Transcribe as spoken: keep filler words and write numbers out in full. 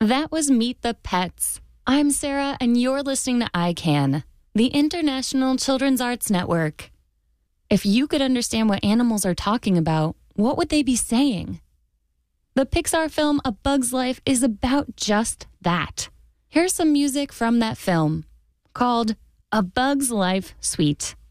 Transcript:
That was Meet the Pets. I'm Sarah, and you're listening to I CAN, the International Children's Arts Network. If you could understand what animals are talking about, what would they be saying? The Pixar film A Bug's Life is about just that. Here's some music from that film called A Bug's Life Suite.